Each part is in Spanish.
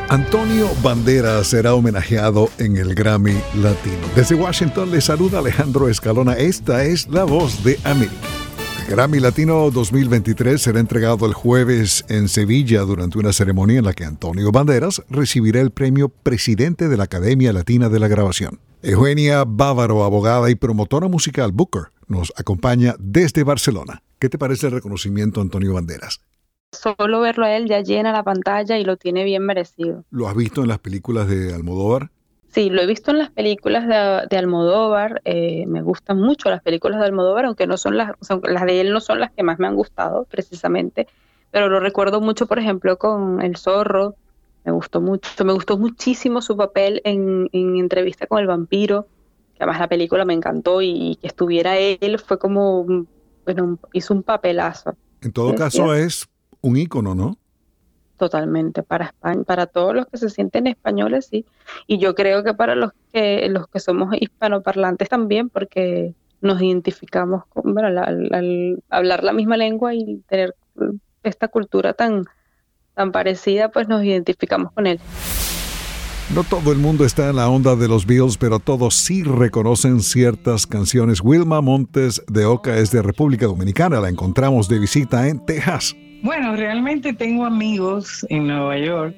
Antonio Banderas será homenajeado en el Grammy Latino. Desde Washington le saluda Alejandro Escalona. Esta es La Voz de América. El Grammy Latino 2023 será entregado el jueves en Sevilla durante una ceremonia en la que Antonio Banderas recibirá el premio Presidente de la Academia Latina de la Grabación. Eugenia Bávaro, abogada y promotora musical Booker, nos acompaña desde Barcelona. ¿Qué te parece el reconocimiento a Antonio Banderas? Solo verlo a él ya llena la pantalla y lo tiene bien merecido. ¿Lo has visto en las películas de Almodóvar? Sí, lo he visto en las películas de Almodóvar. Me gustan mucho las películas de Almodóvar, aunque no son las de él no son las que más me han gustado precisamente, pero lo recuerdo mucho, por ejemplo, con El Zorro. Me gustó muchísimo su papel en Entrevista con el vampiro, que además la película me encantó y que estuviera él fue como, bueno, hizo un papelazo. En todo caso es un ícono, ¿no? Totalmente, para España, para todos los que se sienten españoles, sí. Y yo creo que para los que somos hispanoparlantes también, porque nos identificamos con, bueno, al hablar la misma lengua y tener esta cultura tan parecida, pues nos identificamos con él. No todo el mundo está en la onda de los Beatles, pero todos sí reconocen ciertas canciones. Wilma Montes de Oca es de República Dominicana. La encontramos de visita en Texas. Bueno, realmente tengo amigos en Nueva York.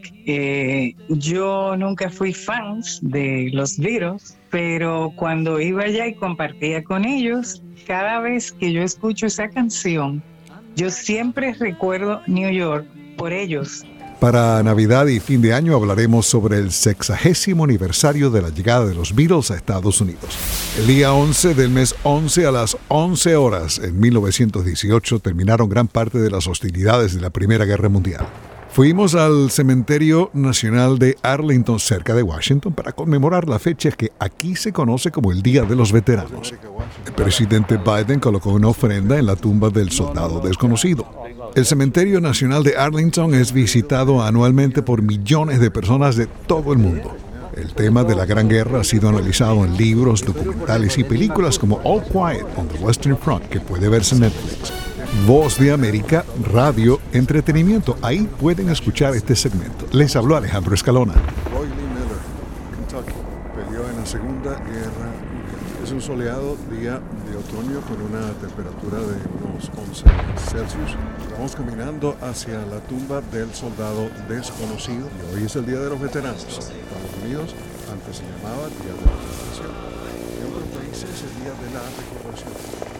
Yo nunca fui fan de los Beatles, pero cuando iba allá y compartía con ellos, cada vez que yo escucho esa canción, yo siempre recuerdo New York por ellos. Para Navidad y fin de año hablaremos sobre el 60º aniversario de la llegada de los Beatles a Estados Unidos. El día 11 del mes 11 a las 11 horas en 1918 terminaron gran parte de las hostilidades de la Primera Guerra Mundial. Fuimos al Cementerio Nacional de Arlington, cerca de Washington, para conmemorar la fecha que aquí se conoce como el Día de los Veteranos. El presidente Biden colocó una ofrenda en la tumba del soldado desconocido. El Cementerio Nacional de Arlington es visitado anualmente por millones de personas de todo el mundo. El tema de la Gran Guerra ha sido analizado en libros, documentales y películas como All Quiet on the Western Front, que puede verse en Netflix. Voz de América, radio, entretenimiento. Ahí pueden escuchar este segmento. Les habló Alejandro Escalona. Roy Lee Miller, Kentucky, peleó en la Segunda Guerra Mundial. Es un soleado día de otoño con una temperatura de unos 11 Celsius. Vamos caminando hacia la tumba del soldado desconocido. Y hoy es el Día de los Veteranos. En Estados Unidos antes se llamaba Día de la Recordación. En otros países el Día de la Recordación.